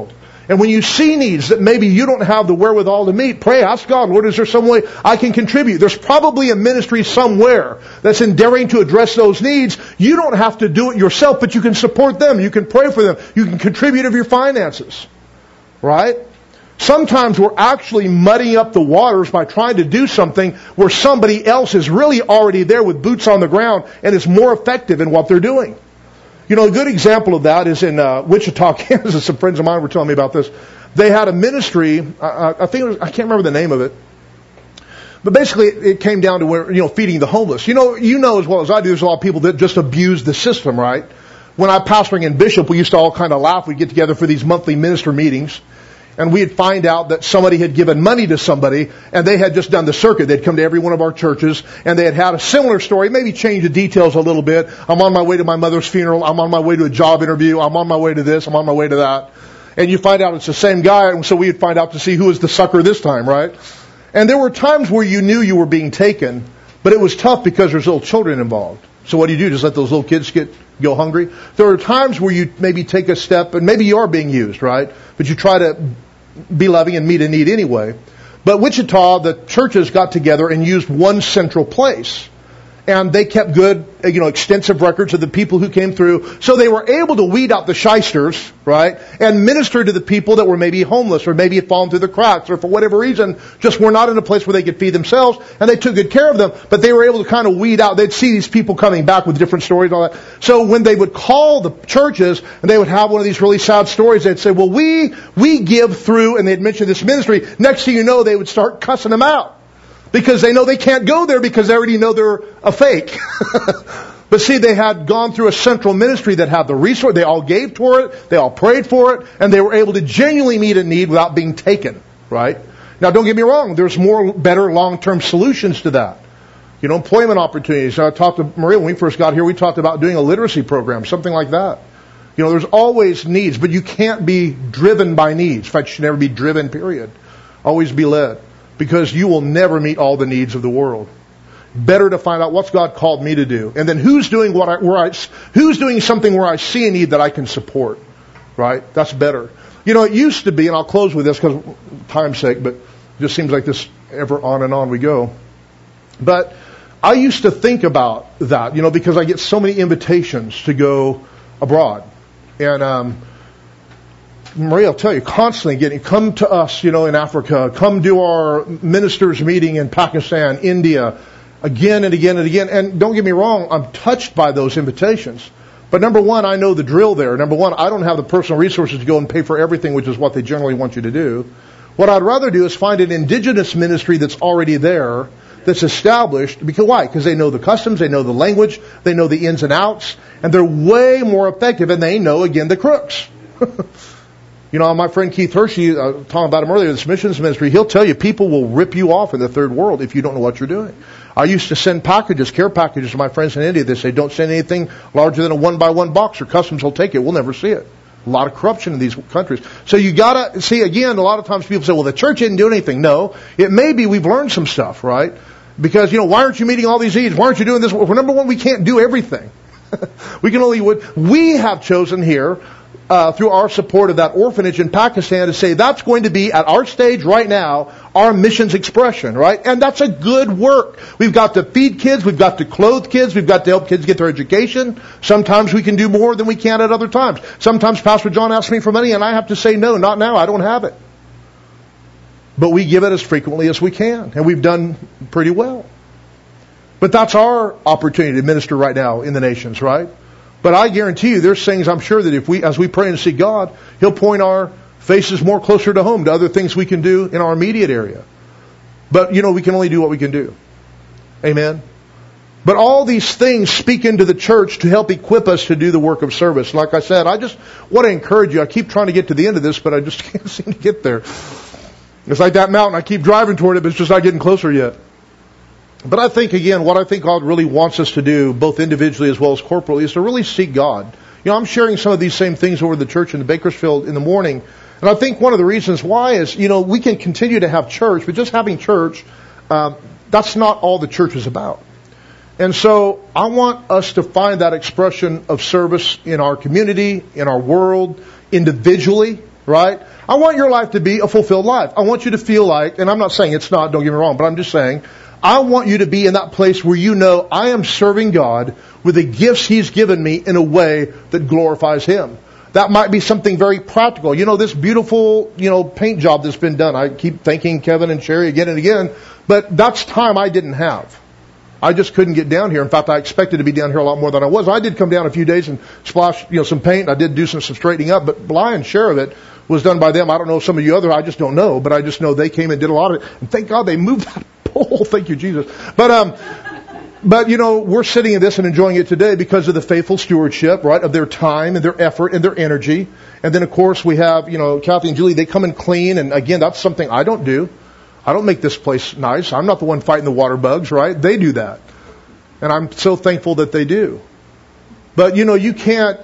A: And when you see needs that maybe you don't have the wherewithal to meet, pray, ask God, Lord, is there some way I can contribute? There's probably a ministry somewhere that's endeavoring to address those needs. You don't have to do it yourself, but you can support them. You can pray for them. You can contribute of your finances. Right? Sometimes we're actually muddying up the waters by trying to do something where somebody else is really already there with boots on the ground and is more effective in what they're doing. You know, a good example of that is in Wichita, Kansas. Some friends of mine were telling me about this. They had a ministry, I can't remember the name of it, but basically it came down to where, feeding the homeless. You know as well as I do, there's a lot of people that just abuse the system, right? When I was pastoring in Bishop, we used to all kind of laugh. We'd get together for these monthly minister meetings. And we'd find out that somebody had given money to somebody, and they had just done the circuit. They'd come to every one of our churches, and they had a similar story, maybe change the details a little bit. I'm on my way to my mother's funeral. I'm on my way to a job interview. I'm on my way to this. I'm on my way to that. And you find out it's the same guy, and so we'd find out to see who was the sucker this time, right? And there were times where you knew you were being taken, but it was tough because there's little children involved. So what do? Just let those little kids go hungry? There are times where you maybe take a step, and maybe you are being used, right? But you try to be loving and meet a need anyway. But Wichita, the churches got together and used one central place. And they kept good, extensive records of the people who came through. So they were able to weed out the shysters, right? And minister to the people that were maybe homeless or maybe had fallen through the cracks or for whatever reason just were not in a place where they could feed themselves. And they took good care of them. But they were able to kind of weed out. They'd see these people coming back with different stories and all that. So when they would call the churches and they would have one of these really sad stories, they'd say, well, we give through, and they'd mention this ministry. Next thing you know, they would start cussing them out. Because they know they can't go there because they already know they're a fake. But see, they had gone through a central ministry that had the resource. They all gave toward it. They all prayed for it. And they were able to genuinely meet a need without being taken. Right? Now, don't get me wrong. There's better long-term solutions to that. Employment opportunities. I talked to Maria when we first got here. We talked about doing a literacy program, something like that. There's always needs, but you can't be driven by needs. In fact, you should never be driven, period. Always be led. Because you will never meet all the needs of the world. Better to find out what's God called me to do, and then who's doing who's doing something where I see a need that I can support. Right? That's better. It used to be, and I'll close with this because of time's sake, but it just seems like this ever on and on we go. But I used to think about that, because I get so many invitations to go abroad, and Maria will tell you, constantly come to us, in Africa, come do our ministers meeting in Pakistan, India, again and again and again. And don't get me wrong, I'm touched by those invitations. But number one, I know the drill there. Number one, I don't have the personal resources to go and pay for everything, which is what they generally want you to do. What I'd rather do is find an indigenous ministry that's already there, that's established. Because why? Because they know the customs, they know the language, they know the ins and outs, and they're way more effective, and they know, again, the crooks. My friend Keith Hershey, talking about him earlier, this missions ministry, he'll tell you people will rip you off in the third world if you don't know what you're doing. I used to send care packages to my friends in India. They say, don't send anything larger than a 1-by-1 box or customs will take it. We'll never see it. A lot of corruption in these countries. So you gotta see, again, a lot of times people say, well, the church didn't do anything. No, it may be we've learned some stuff, right? Because, why aren't you meeting all these needs? Why aren't you doing this? Well, number one, we can't do everything. We have chosen here, through our support of that orphanage in Pakistan, to say that's going to be, at our stage right now, our missions expression, right? And that's a good work. We've got to feed kids, we've got to clothe kids, we've got to help kids get their education. Sometimes we can do more than we can at other times. Sometimes Pastor John asks me for money and I have to say, no, not now, I don't have it. But we give it as frequently as we can, and we've done pretty well. But that's our opportunity to minister right now in the nations, right? But I guarantee you, there's things I'm sure that as we pray and seek God, He'll point our faces more closer to home, to other things we can do in our immediate area. But, we can only do what we can do. Amen? But all these things speak into the church to help equip us to do the work of service. Like I said, I just want to encourage you. I keep trying to get to the end of this, but I just can't seem to get there. It's like that mountain. I keep driving toward it, but it's just not getting closer yet. But I think, again, what I think God really wants us to do, both individually as well as corporately, is to really seek God. I'm sharing some of these same things over the church in Bakersfield in the morning. And I think one of the reasons why is, we can continue to have church, but just having church, that's not all the church is about. And so I want us to find that expression of service in our community, in our world, individually, right? I want your life to be a fulfilled life. I want you to feel like, and I'm not saying it's not, don't get me wrong, but I'm just saying, I want you to be in that place where you know I am serving God with the gifts He's given me in a way that glorifies Him. That might be something very practical. You know, this beautiful, paint job that's been done. I keep thanking Kevin and Sherry again and again, but that's time I didn't have. I just couldn't get down here. In fact, I expected to be down here a lot more than I was. I did come down a few days and splash, some paint. I did do some straightening up, but lion's share of it was done by them. I don't know some of you other, I just don't know, but I just know they came and did a lot of it. And thank God they moved that pole. Thank you, Jesus. But we're sitting in this and enjoying it today because of the faithful stewardship, right, of their time and their effort and their energy. And then, of course, we have, Kathy and Julie, they come and clean. And again, that's something I don't do. I don't make this place nice. I'm not the one fighting the water bugs, right? They do that. And I'm so thankful that they do. But, you can't,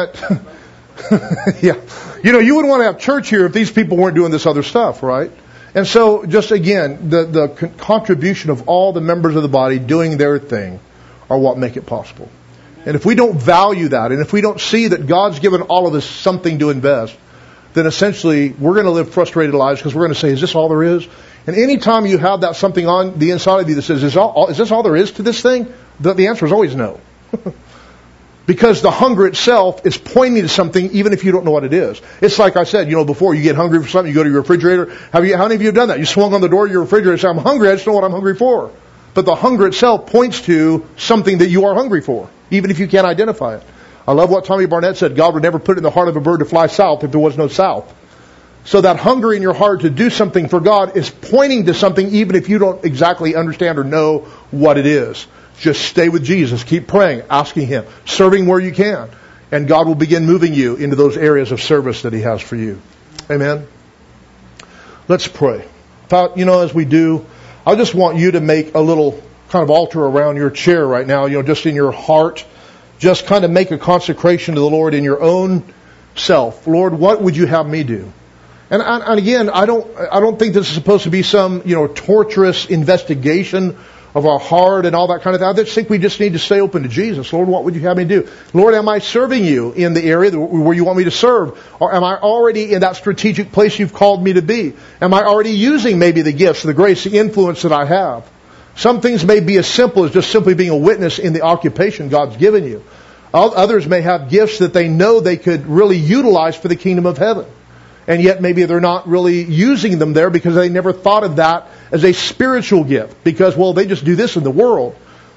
A: yeah. You wouldn't want to have church here if these people weren't doing this other stuff, right? And so, just again, the contribution of all the members of the body doing their thing are what make it possible. And if we don't value that, and if we don't see that God's given all of us something to invest, then essentially we're going to live frustrated lives because we're going to say, is this all there is? And any time you have that something on the inside of you that says, is this all there is to this thing? The answer is always no. Because the hunger itself is pointing to something even if you don't know what it is. It's like I said, before you get hungry for something, you go to your refrigerator. How many of you have done that? You swung on the door of your refrigerator and say, I'm hungry, I just don't know what I'm hungry for. But the hunger itself points to something that you are hungry for, even if you can't identify it. I love what Tommy Barnett said, God would never put it in the heart of a bird to fly south if there was no south. So that hunger in your heart to do something for God is pointing to something even if you don't exactly understand or know what it is. Just stay with Jesus. Keep praying, asking Him, serving where you can. And God will begin moving you into those areas of service that He has for you. Amen? Let's pray. As we do, I just want you to make a little kind of altar around your chair right now, just in your heart. Just kind of make a consecration to the Lord in your own self. Lord, what would you have me do? And again, I don't think this is supposed to be some, torturous investigation of our heart and all that kind of thing. I just think we just need to stay open to Jesus. Lord, what would you have me do? Lord, am I serving you in the area where you want me to serve? Or am I already in that strategic place you've called me to be? Am I already using maybe the gifts, the grace, the influence that I have? Some things may be as simple as just simply being a witness in the occupation God's given you. Others may have gifts that they know they could really utilize for the kingdom of heaven. And yet maybe they're not really using them there because they never thought of that as a spiritual gift. Because, they just do this in the world.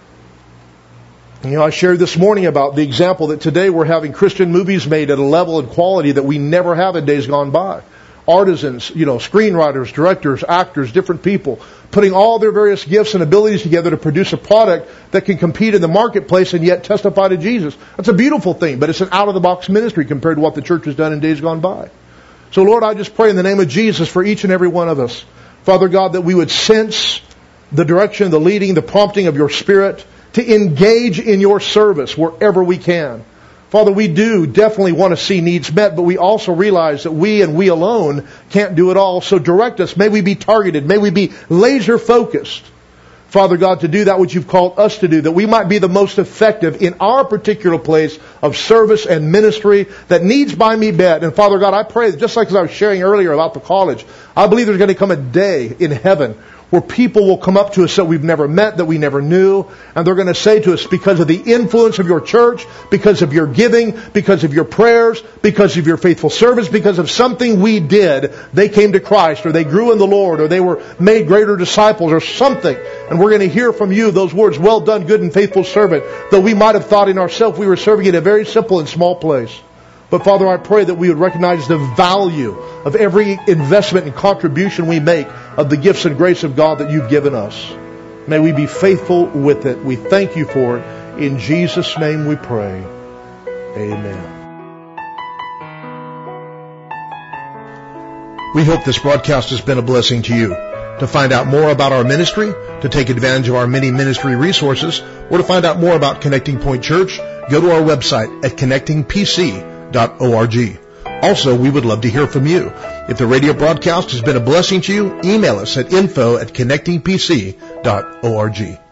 A: I shared this morning about the example that today we're having Christian movies made at a level and quality that we never have in days gone by. Artisans, screenwriters, directors, actors, different people, putting all their various gifts and abilities together to produce a product that can compete in the marketplace and yet testify to Jesus. That's a beautiful thing, but it's an out-of-the-box ministry compared to what the church has done in days gone by. So, Lord, I just pray in the name of Jesus for each and every one of us, Father God, that we would sense the direction, the leading, the prompting of your Spirit to engage in your service wherever we can. Father, we do definitely want to see needs met, but we also realize that we and we alone can't do it all. So direct us. May we be targeted. May we be laser focused, Father God, to do that which you've called us to do, that we might be the most effective in our particular place of service and ministry that needs by me met. And Father God, I pray that just like as I was sharing earlier about the college, I believe there's going to come a day in heaven where people will come up to us that we've never met, that we never knew, and they're going to say to us, because of the influence of your church, because of your giving, because of your prayers, because of your faithful service, because of something we did, they came to Christ, or they grew in the Lord, or they were made greater disciples, or something. And we're going to hear from you those words, well done, good and faithful servant, though we might have thought in ourselves we were serving in a very simple and small place. But Father, I pray that we would recognize the value of every investment and contribution we make of the gifts and grace of God that you've given us. May we be faithful with it. We thank you for it. In Jesus' name we pray. Amen. We hope this broadcast has been a blessing to you. To find out more about our ministry, to take advantage of our many ministry resources, or to find out more about Connecting Point Church, go to our website at connectingpc.org. Also, we would love to hear from you. If the radio broadcast has been a blessing to you, email us at info@connectingpc.org.